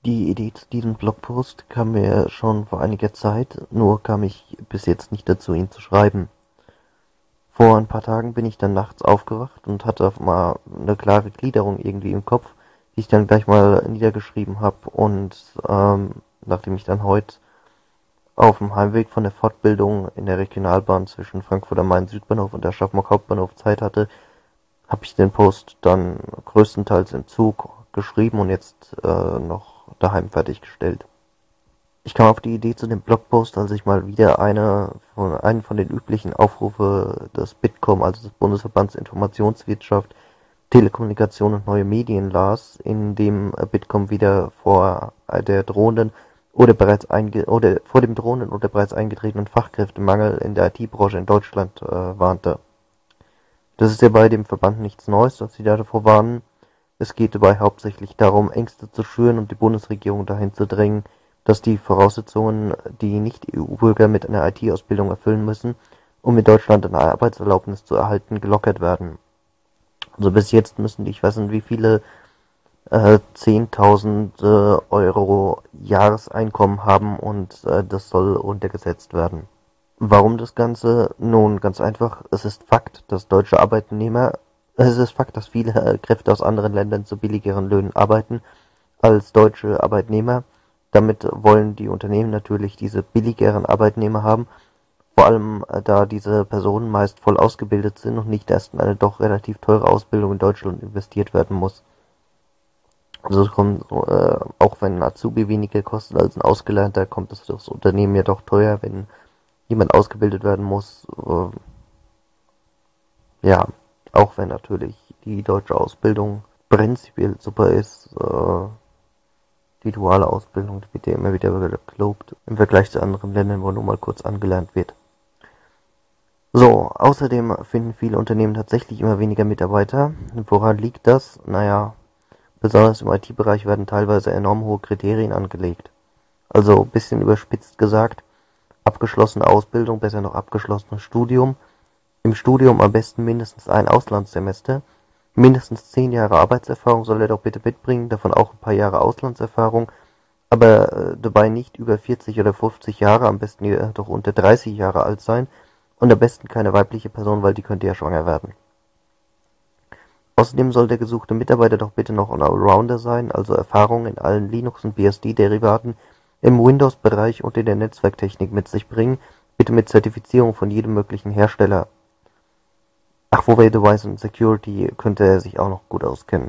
Die Idee zu diesem Blogpost kam mir schon vor einiger Zeit, nur kam ich bis jetzt nicht dazu, ihn zu schreiben. Vor ein paar Tagen bin ich dann nachts aufgewacht und hatte auf mal eine klare Gliederung irgendwie im Kopf, die ich dann gleich mal niedergeschrieben habe. Und nachdem ich dann heute auf dem Heimweg von der Fortbildung in der Regionalbahn zwischen Frankfurt am Main Südbahnhof und Aschaffenburg Hauptbahnhof Zeit hatte, habe ich den Post dann größtenteils im Zug geschrieben und jetzt noch daheim fertiggestellt. Ich kam auf die Idee zu dem Blogpost, als ich mal wieder einen von den üblichen Aufrufe des BITKOM, also des Bundesverbands Informationswirtschaft, Telekommunikation und neue Medien las, in dem BITKOM wieder vor der drohenden oder vor dem drohenden oder bereits eingetretenen Fachkräftemangel in der IT-Branche in Deutschland warnte. Das ist ja bei dem Verband nichts Neues, dass sie davor warnen. Es geht dabei hauptsächlich darum, Ängste zu schüren und die Bundesregierung dahin zu drängen, dass die Voraussetzungen, die Nicht-EU-Bürger mit einer IT-Ausbildung erfüllen müssen, um in Deutschland eine Arbeitserlaubnis zu erhalten, gelockert werden. Also bis jetzt müssen die, ich weiß nicht wie viele 10.000 Euro Jahreseinkommen haben und das soll runtergesetzt werden. Warum das Ganze? Nun, ganz einfach, es ist Fakt, dass viele Kräfte aus anderen Ländern zu billigeren Löhnen arbeiten als deutsche Arbeitnehmer. Damit wollen die Unternehmen natürlich diese billigeren Arbeitnehmer haben, vor allem da diese Personen meist voll ausgebildet sind und nicht erst in eine doch relativ teure Ausbildung in Deutschland investiert werden muss. Also es kommt, auch wenn ein Azubi weniger kostet als ein Ausgelernter, kommt es das Unternehmen ja doch teuer, wenn jemand ausgebildet werden muss. Ja, auch wenn natürlich die deutsche Ausbildung prinzipiell super ist, die duale Ausbildung, die wird ja immer wieder gelobt, im Vergleich zu anderen Ländern, wo nur mal kurz angelernt wird. So, außerdem finden viele Unternehmen tatsächlich immer weniger Mitarbeiter. Woran liegt das? Naja, besonders im IT-Bereich werden teilweise enorm hohe Kriterien angelegt. Also, ein bisschen überspitzt gesagt, abgeschlossene Ausbildung, besser noch abgeschlossenes Studium. Im Studium am besten mindestens ein Auslandssemester. Mindestens 10 Jahre Arbeitserfahrung soll er doch bitte mitbringen, davon auch ein paar Jahre Auslandserfahrung, aber dabei nicht über 40 oder 50 Jahre, am besten doch unter 30 Jahre alt sein und am besten keine weibliche Person, weil die könnte ja schwanger werden. Außerdem soll der gesuchte Mitarbeiter doch bitte noch ein Allrounder sein, also Erfahrung in allen Linux- und BSD-Derivaten im Windows-Bereich und in der Netzwerktechnik mit sich bringen, bitte mit Zertifizierung von jedem möglichen Hersteller. Ach, wobei Device und Security könnte er sich auch noch gut auskennen.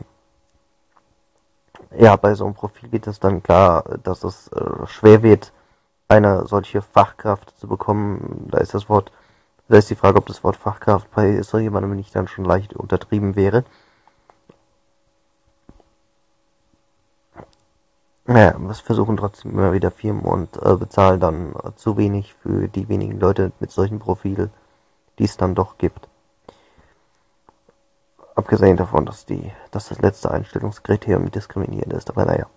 Ja, bei so einem Profil wird es dann klar, dass es schwer wird, eine solche Fachkraft zu bekommen. Da ist die Frage, ob das Wort Fachkraft bei so jemandem nicht dann schon leicht untertrieben wäre. Naja, was versuchen trotzdem immer wieder Firmen und bezahlen dann zu wenig für die wenigen Leute mit solchen Profilen, die es dann doch gibt. Abgesehen davon, dass das letzte Einstellungskriterium diskriminierend ist, aber naja.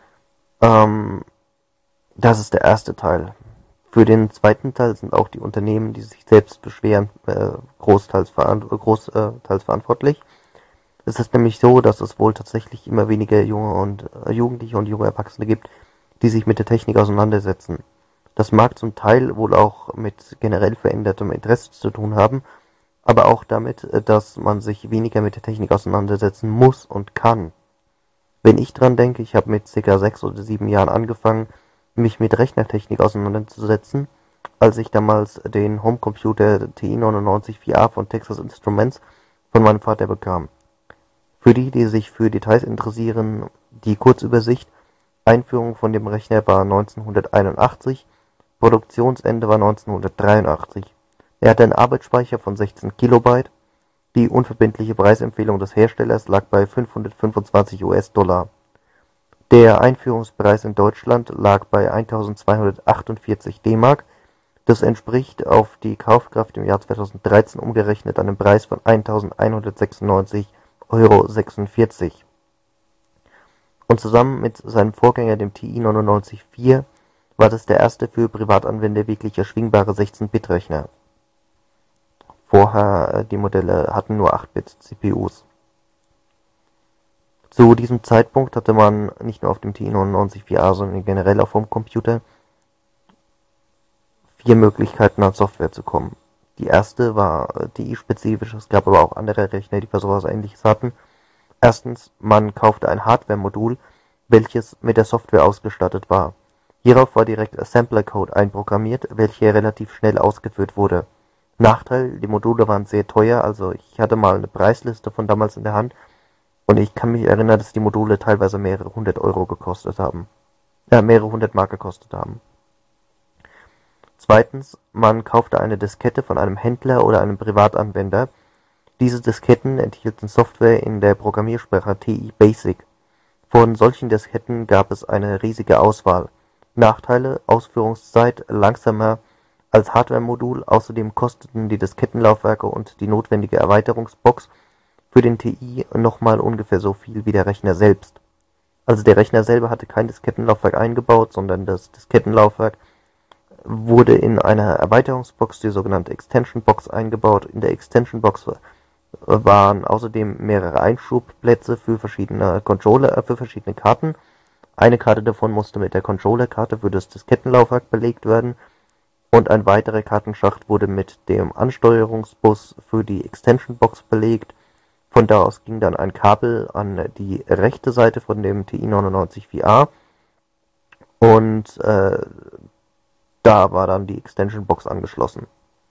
Das ist der erste Teil. Für den zweiten Teil sind auch die Unternehmen, die sich selbst beschweren, großteils verantwortlich. Es ist nämlich so, dass es wohl tatsächlich immer weniger Jugendliche und junge Erwachsene gibt, die sich mit der Technik auseinandersetzen. Das mag zum Teil wohl auch mit generell verändertem Interesse zu tun haben, aber auch damit, dass man sich weniger mit der Technik auseinandersetzen muss und kann. Wenn ich dran denke, ich habe mit ca. 6 oder 7 Jahren angefangen, mich mit Rechnertechnik auseinanderzusetzen, als ich damals den Homecomputer TI-99/4A von Texas Instruments von meinem Vater bekam. Für die sich für Details interessieren, die Kurzübersicht: Einführung von dem Rechner war 1981, Produktionsende war 1983. Er hatte einen Arbeitsspeicher von 16 Kilobyte. Die unverbindliche Preisempfehlung des Herstellers lag bei 525 US-Dollar. Der Einführungspreis in Deutschland lag bei 1.248 D-Mark. Das entspricht auf die Kaufkraft im Jahr 2013 umgerechnet einem Preis von 1.196,46 €. Und zusammen mit seinem Vorgänger, dem TI-99/4, war das der erste für Privatanwender wirklich erschwingbare 16-Bit-Rechner. Vorher die Modelle hatten nur 8-Bit-CPUs. Zu diesem Zeitpunkt hatte man nicht nur auf dem TI-99/4A, sondern generell auf Homecomputer 4 Möglichkeiten an Software zu kommen. Die erste war TI-spezifisch, es gab aber auch andere Rechner, die für sowas Ähnliches hatten. Erstens, man kaufte ein Hardware-Modul, welches mit der Software ausgestattet war. Hierauf war direkt Assembler-Code einprogrammiert, welcher relativ schnell ausgeführt wurde. Nachteil, die Module waren sehr teuer, also ich hatte mal eine Preisliste von damals in der Hand und ich kann mich erinnern, dass die Module teilweise mehrere hundert Mark gekostet haben. Zweitens, man kaufte eine Diskette von einem Händler oder einem Privatanwender. Diese Disketten enthielten Software in der Programmiersprache TI Basic. Von solchen Disketten gab es eine riesige Auswahl. Nachteile: Ausführungszeit langsamer als Hardware-Modul, außerdem kosteten die Diskettenlaufwerke und die notwendige Erweiterungsbox für den TI nochmal ungefähr so viel wie der Rechner selbst. Also der Rechner selber hatte kein Diskettenlaufwerk eingebaut, sondern das Diskettenlaufwerk wurde in einer Erweiterungsbox, die sogenannte Extension Box, eingebaut. In der Extension Box waren außerdem mehrere Einschubplätze für verschiedene Controller, für verschiedene Karten. Eine Karte davon musste mit der Controllerkarte für das Diskettenlaufwerk belegt werden und ein weiterer Kartenschacht wurde mit dem Ansteuerungsbus für die Extension Box belegt. Von da aus ging dann ein Kabel an die rechte Seite von dem TI-99/4A und da war dann die Extension Box angeschlossen.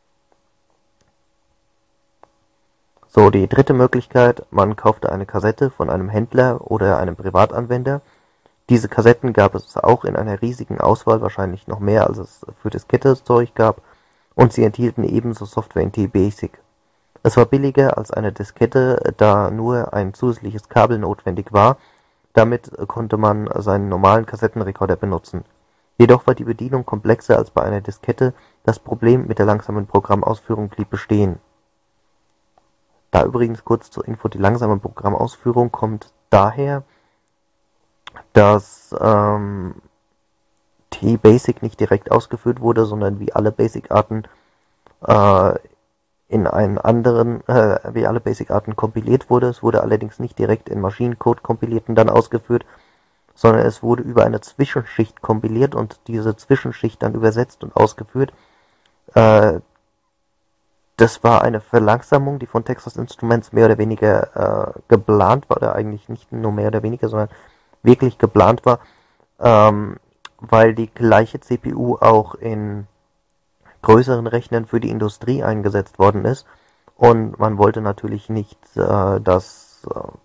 So, die dritte Möglichkeit, man kaufte eine Kassette von einem Händler oder einem Privatanwender. Diese Kassetten gab es auch in einer riesigen Auswahl, wahrscheinlich noch mehr als es für Diskette-Zeug gab, und sie enthielten ebenso Software in TI Basic. Es war billiger als eine Diskette, da nur ein zusätzliches Kabel notwendig war, damit konnte man seinen normalen Kassettenrekorder benutzen. Jedoch war die Bedienung komplexer als bei einer Diskette, das Problem mit der langsamen Programmausführung blieb bestehen. Da übrigens kurz zur Info, die langsame Programmausführung kommt daher, dass TI-Basic nicht direkt ausgeführt wurde, sondern wie alle Basic-Arten wie alle Basic-Arten kompiliert wurde. Es wurde allerdings nicht direkt in Maschinencode kompiliert und dann ausgeführt, sondern es wurde über eine Zwischenschicht kompiliert und diese Zwischenschicht dann übersetzt und ausgeführt. Das war eine Verlangsamung, die von Texas Instruments mehr oder weniger geplant war, oder eigentlich nicht nur mehr oder weniger, sondern wirklich geplant war, weil die gleiche CPU auch in größeren Rechnern für die Industrie eingesetzt worden ist und man wollte natürlich nicht, dass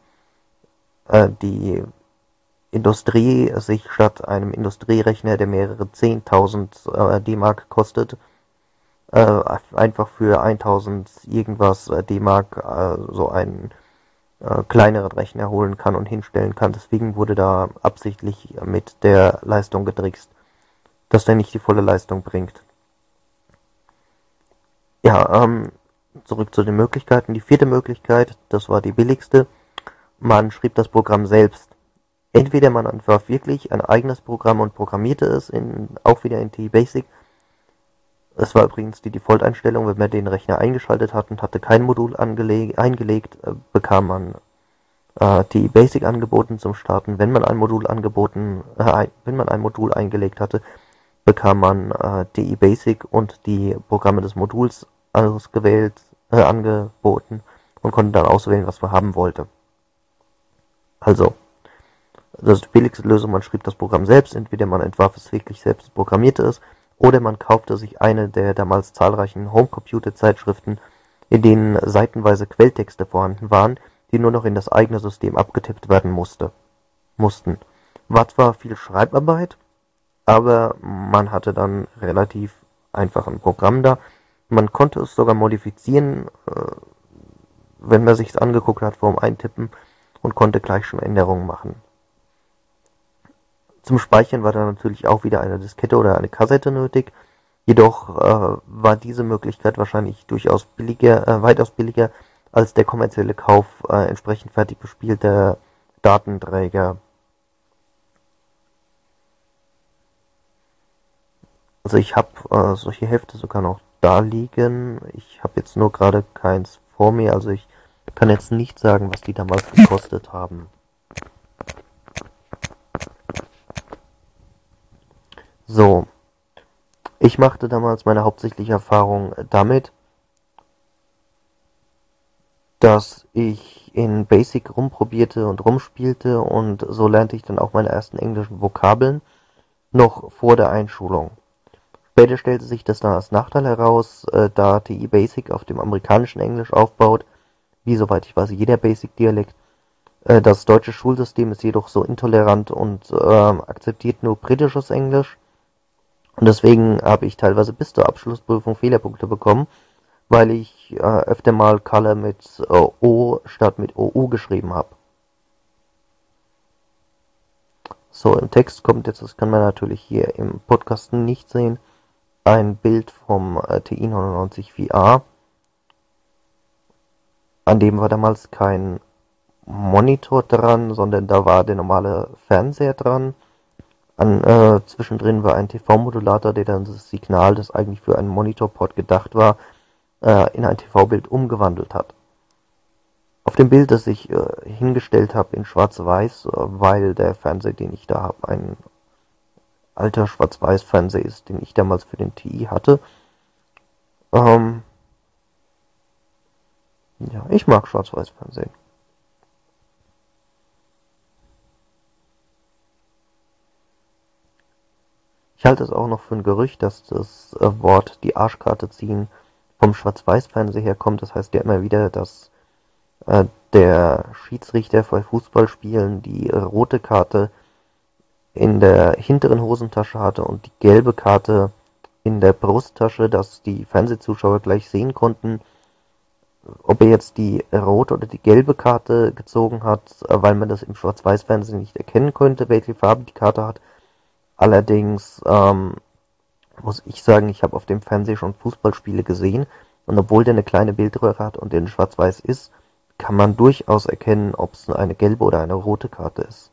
die Industrie sich statt einem Industrierechner, der mehrere 10.000 D-Mark kostet, einfach für 1.000 irgendwas D-Mark so einen kleineren Rechner holen kann und hinstellen kann. Deswegen wurde da absichtlich mit der Leistung getrickst, dass der nicht die volle Leistung bringt. Ja, zurück zu den Möglichkeiten. Die vierte Möglichkeit, das war die billigste. Man schrieb das Programm selbst. Entweder man entwarf wirklich ein eigenes Programm und programmierte es auch wieder in TI Basic. Es war übrigens die Default-Einstellung, wenn man den Rechner eingeschaltet hat und hatte kein Modul eingelegt, bekam man TI Basic angeboten zum Starten. Wenn man ein Modul eingelegt hatte, bekam man TI Basic und die Programme des Moduls angeboten und konnte dann auswählen, was man haben wollte. Also, das ist die billigste Lösung, man schrieb das Programm selbst, entweder man entwarf es wirklich selbst, programmierte es, oder man kaufte sich eine der damals zahlreichen Homecomputer-Zeitschriften, in denen seitenweise Quelltexte vorhanden waren, die nur noch in das eigene System abgetippt werden mussten. War zwar viel Schreibarbeit, aber man hatte dann relativ einfach ein Programm da. Man konnte es sogar modifizieren, wenn man sich's angeguckt hat vorm Eintippen und konnte gleich schon Änderungen machen. Zum Speichern war dann natürlich auch wieder eine Diskette oder eine Kassette nötig, jedoch war diese Möglichkeit wahrscheinlich durchaus weitaus billiger als der kommerzielle Kauf entsprechend fertig bespielter Datenträger. Also ich habe solche Hefte sogar noch da liegen, ich habe jetzt nur gerade keins vor mir, also ich kann jetzt nicht sagen, was die damals gekostet haben. So, ich machte damals meine hauptsächliche Erfahrung damit, dass ich in Basic rumprobierte und rumspielte und so lernte ich dann auch meine ersten englischen Vokabeln noch vor der Einschulung. Später stellte sich das dann als Nachteil heraus, da TI Basic auf dem amerikanischen Englisch aufbaut, wie soweit ich weiß jeder Basic-Dialekt. Das deutsche Schulsystem ist jedoch so intolerant und akzeptiert nur britisches Englisch. Und deswegen habe ich teilweise bis zur Abschlussprüfung Fehlerpunkte bekommen, weil ich öfter mal Color mit O statt mit OU geschrieben habe. So, im Text kommt jetzt, das kann man natürlich hier im Podcast nicht sehen, ein Bild vom TI-99 VR. An dem war damals kein Monitor dran, sondern da war der normale Fernseher dran. Zwischendrin war ein TV-Modulator, der dann das Signal, das eigentlich für einen Monitorport gedacht war, in ein TV-Bild umgewandelt hat. Auf dem Bild, das ich hingestellt habe in Schwarz-Weiß, weil der Fernseher, den ich da habe, ein alter Schwarz-Weiß-Fernseher ist, den ich damals für den TI hatte. Ja, ich mag Schwarz-Weiß-Fernsehen. Ich halte es auch noch für ein Gerücht, dass das Wort die Arschkarte ziehen vom Schwarz-Weiß-Fernseher herkommt. Das heißt ja immer wieder, dass der Schiedsrichter bei Fußballspielen die rote Karte in der hinteren Hosentasche hatte und die gelbe Karte in der Brusttasche, dass die Fernsehzuschauer gleich sehen konnten, ob er jetzt die rote oder die gelbe Karte gezogen hat, weil man das im Schwarz-Weiß-Fernsehen nicht erkennen konnte, welche Farbe die Karte hat. Allerdings muss ich sagen, ich habe auf dem Fernseher schon Fußballspiele gesehen und obwohl der eine kleine Bildröhre hat und der in Schwarz-Weiß ist, kann man durchaus erkennen, ob es eine gelbe oder eine rote Karte ist.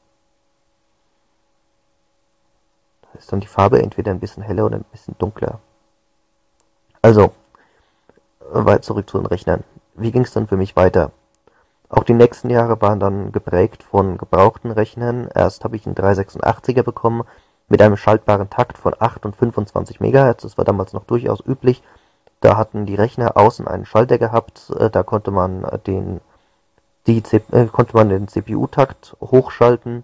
Da ist dann die Farbe entweder ein bisschen heller oder ein bisschen dunkler. Also, weit zurück zu den Rechnern. Wie ging es dann für mich weiter? Auch die nächsten Jahre waren dann geprägt von gebrauchten Rechnern. Erst habe ich einen 386er bekommen mit einem schaltbaren Takt von 8 und 25 MHz. Das war damals noch durchaus üblich. Da hatten die Rechner außen einen Schalter gehabt. Da konnte man den CPU-Takt hochschalten.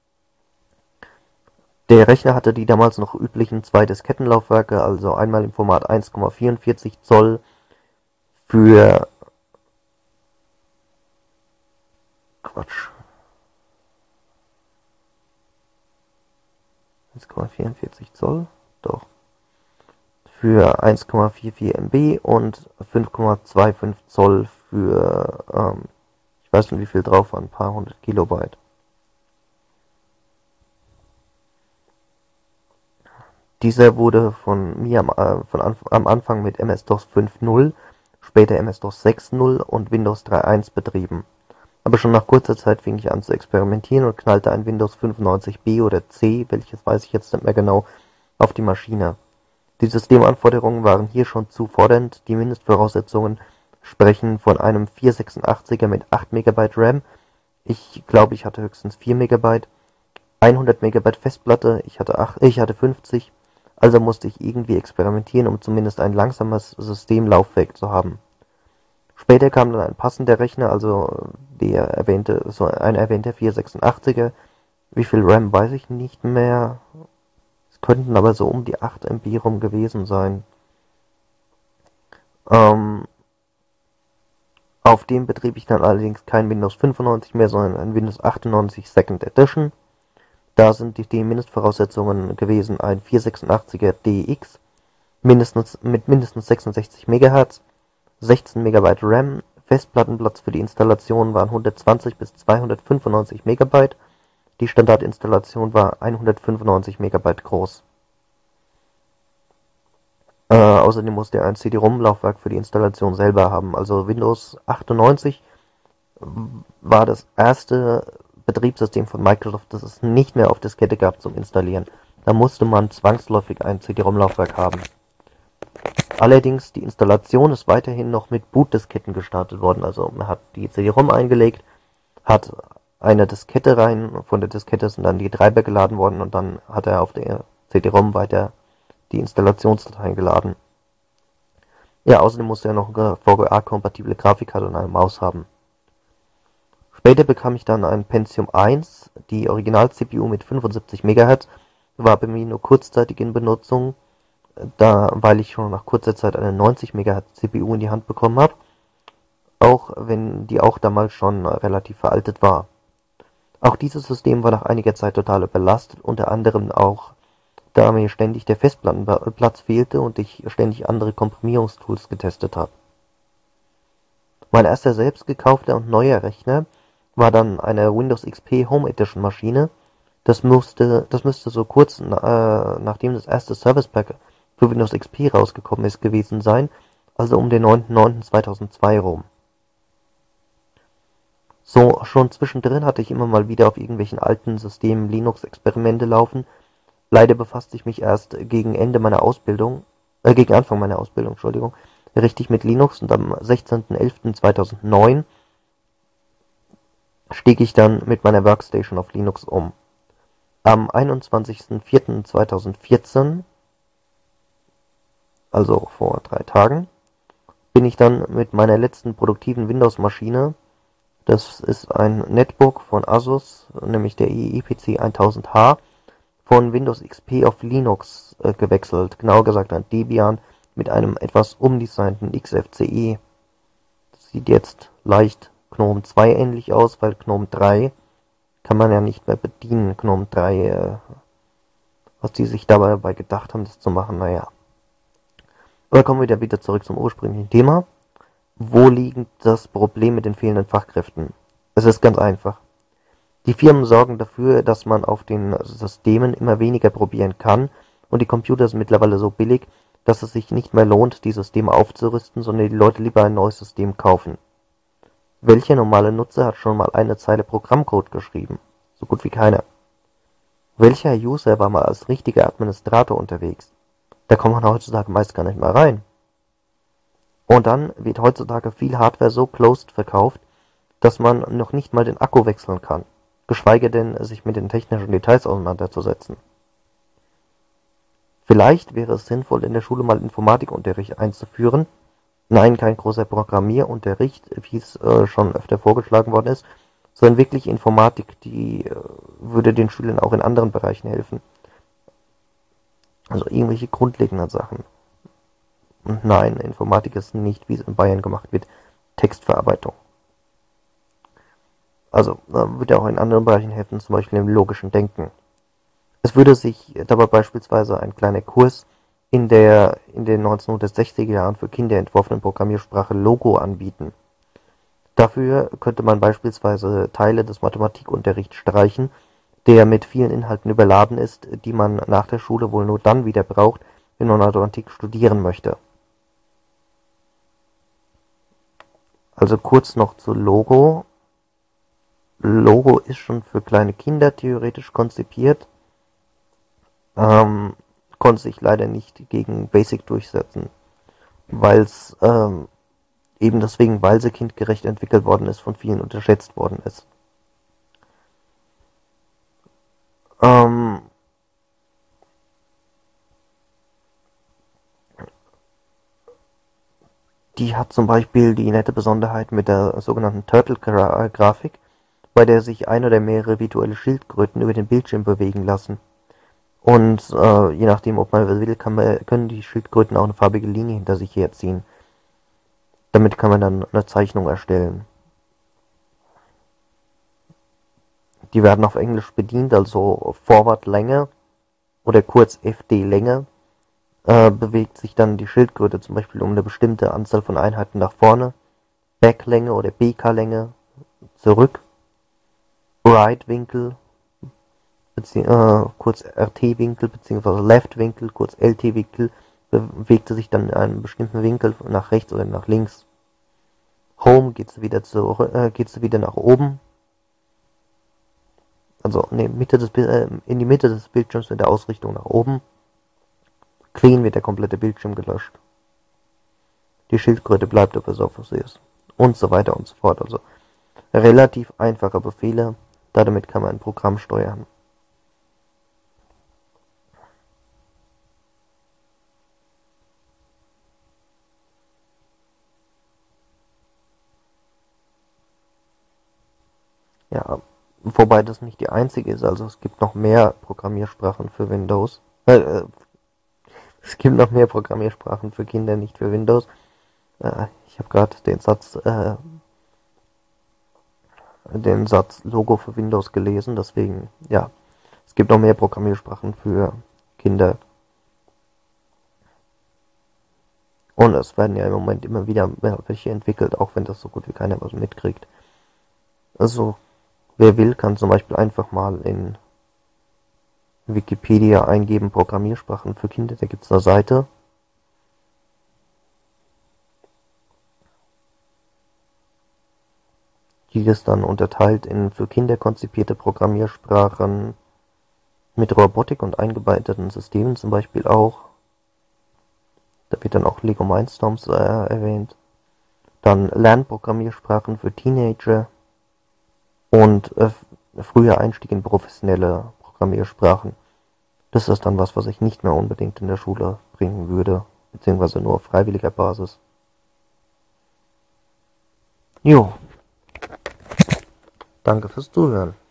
Der Rechner hatte die damals noch üblichen 2 Diskettenlaufwerke, also einmal im Format 1,44 Zoll für 1,44 Zoll, doch, für 1,44 MB und 5,25 Zoll für, ich weiß nicht wie viel drauf war, ein paar hundert Kilobyte. Dieser wurde von mir am Anfang mit MS-DOS 5.0, später MS-DOS 6.0 und Windows 3.1 betrieben. Aber schon nach kurzer Zeit fing ich an zu experimentieren und knallte ein Windows 95B oder C, welches weiß ich jetzt nicht mehr genau, auf die Maschine. Die Systemanforderungen waren hier schon zu fordernd, die Mindestvoraussetzungen sprechen von einem 486er mit 8 MB RAM, ich glaube ich hatte höchstens 4 MB, 100 MB Festplatte, ich hatte 50, also musste ich irgendwie experimentieren, um zumindest ein langsames System lauffähig zu haben. Später kam dann ein passender Rechner, also ein erwähnter 486er. Wie viel RAM weiß ich nicht mehr. Es könnten aber so um die 8 MB rum gewesen sein. Auf dem betrieb ich dann allerdings kein Windows 95 mehr, sondern ein Windows 98 Second Edition. Da sind die Mindestvoraussetzungen gewesen ein 486er DX mit mindestens 66 MHz, 16 MB RAM, Festplattenplatz für die Installation waren 120 bis 295 MB, die Standardinstallation war 195 MB groß. Außerdem musste er ein CD-ROM-Laufwerk für die Installation selber haben. Also Windows 98 war das erste Betriebssystem von Microsoft, das es nicht mehr auf Diskette gab zum Installieren. Da musste man zwangsläufig ein CD-ROM-Laufwerk haben. Allerdings, die Installation ist weiterhin noch mit Bootdisketten gestartet worden. Also man hat die CD-ROM eingelegt, hat eine Diskette rein, von der Diskette sind dann die Treiber geladen worden und dann hat er auf der CD-ROM weiter die Installationsdateien geladen. Ja, außerdem musste er noch eine VGA-kompatible Grafikkarte und eine Maus haben. Später bekam ich dann ein Pentium 1, die Original-CPU mit 75 MHz, war bei mir nur kurzzeitig in Benutzung, weil ich schon nach kurzer Zeit eine 90 MHz CPU in die Hand bekommen habe, auch wenn die auch damals schon relativ veraltet war. Auch dieses System war nach einiger Zeit total überlastet, unter anderem auch, da mir ständig der Festplattenplatz fehlte und ich ständig andere Komprimierungstools getestet habe. Mein erster selbst gekaufter und neuer Rechner war dann eine Windows XP Home Edition Maschine. Das müsste so kurz nachdem das erste Service Pack für Windows XP rausgekommen ist gewesen sein, also um den 9.9.2002 rum. So, schon zwischendrin hatte ich immer mal wieder auf irgendwelchen alten Systemen Linux-Experimente laufen. Leider befasste ich mich erst gegen Anfang meiner Ausbildung, richtig mit Linux, und am 16.11.2009 stieg ich dann mit meiner Workstation auf Linux um. Am 21.04.2014, also vor 3 Tagen, bin ich dann mit meiner letzten produktiven Windows-Maschine, das ist ein Netbook von Asus, nämlich der IEPC 1000H, von Windows XP auf Linux gewechselt, genauer gesagt ein Debian mit einem etwas umdesignten XFCE. Das sieht jetzt leicht GNOME 2 ähnlich aus, weil GNOME 3 kann man ja nicht mehr bedienen. GNOME 3, was die sich dabei gedacht haben, das zu machen, naja. Aber kommen wir wieder zurück zum ursprünglichen Thema. Wo liegt das Problem mit den fehlenden Fachkräften? Es ist ganz einfach. Die Firmen sorgen dafür, dass man auf den Systemen immer weniger probieren kann, und die Computer sind mittlerweile so billig, dass es sich nicht mehr lohnt, die Systeme aufzurüsten, sondern die Leute lieber ein neues System kaufen. Welcher normale Nutzer hat schon mal eine Zeile Programmcode geschrieben? So gut wie keiner. Welcher User war mal als richtiger Administrator unterwegs? Da kommt man heutzutage meist gar nicht mehr rein. Und dann wird heutzutage viel Hardware so closed verkauft, dass man noch nicht mal den Akku wechseln kann, geschweige denn sich mit den technischen Details auseinanderzusetzen. Vielleicht wäre es sinnvoll, in der Schule mal Informatikunterricht einzuführen. Nein, kein großer Programmierunterricht, wie es schon öfter vorgeschlagen worden ist, sondern wirklich Informatik, die würde den Schülern auch in anderen Bereichen helfen. Also irgendwelche grundlegenden Sachen. Und nein, Informatik ist nicht, wie es in Bayern gemacht wird, Textverarbeitung. Also würde auch in anderen Bereichen helfen, zum Beispiel im logischen Denken. Es würde sich dabei beispielsweise ein kleiner Kurs in den 1960er Jahren für Kinder entworfenen Programmiersprache Logo anbieten. Dafür könnte man beispielsweise Teile des Mathematikunterrichts streichen, der mit vielen Inhalten überladen ist, die man nach der Schule wohl nur dann wieder braucht, wenn man Mathematik studieren möchte. Also kurz noch zu Logo. Logo ist schon für kleine Kinder theoretisch konzipiert, konnte sich leider nicht gegen Basic durchsetzen, weil es eben deswegen, weil sie kindgerecht entwickelt worden ist, von vielen unterschätzt worden ist. Die hat zum Beispiel die nette Besonderheit mit der sogenannten Turtle-Grafik, bei der sich ein oder mehrere virtuelle Schildkröten über den Bildschirm bewegen lassen. Und je nachdem, ob man will, können die Schildkröten auch eine farbige Linie hinter sich herziehen. Damit kann man dann eine Zeichnung erstellen. Die werden auf Englisch bedient, also Forward-Länge oder kurz FD-Länge. Bewegt sich dann die Schildkröte zum Beispiel um eine bestimmte Anzahl von Einheiten nach vorne, Backlänge oder BK-Länge zurück, Right-Winkel, kurz RT-Winkel, beziehungsweise Left-Winkel, kurz LT-Winkel, bewegte sich dann in einem bestimmten Winkel nach rechts oder nach links. Home geht sie wieder nach oben, also in die Mitte des Bildschirms in der Ausrichtung nach oben. Clean wird der komplette Bildschirm gelöscht. Die Schildkröte bleibt aber so, wie sie ist. Und so weiter und so fort. Also relativ einfache Befehle. Damit kann man ein Programm steuern. Ja, wobei das nicht die einzige ist, also es gibt noch mehr Programmiersprachen für Windows. Es gibt noch mehr Programmiersprachen für Kinder, nicht für Windows. Ich habe gerade den Satz Logo für Windows gelesen, deswegen, ja, es gibt noch mehr Programmiersprachen für Kinder. Und es werden ja im Moment immer wieder mehr welche entwickelt, auch wenn das so gut wie keiner was mitkriegt. Also, wer will, kann zum Beispiel einfach mal in Wikipedia eingeben, Programmiersprachen für Kinder, da gibt's eine Seite. Die ist dann unterteilt in für Kinder konzipierte Programmiersprachen mit Robotik und eingebetteten Systemen zum Beispiel auch. Da wird dann auch Lego Mindstorms erwähnt. Dann Lernprogrammiersprachen für Teenager und früher Einstieg in professionelle Programmiersprachen. Das ist dann was ich nicht mehr unbedingt in der Schule bringen würde, beziehungsweise nur auf freiwilliger Basis. Jo, danke fürs Zuhören.